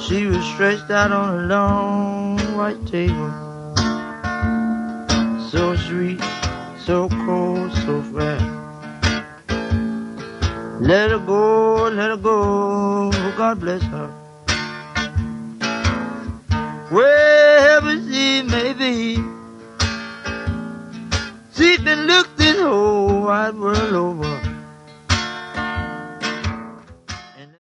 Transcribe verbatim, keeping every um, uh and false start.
She was stretched out on a long white table. So sweet, so cold, so fast. Let her go, let her go, God bless her. Wherever she may be, she can look this whole wide world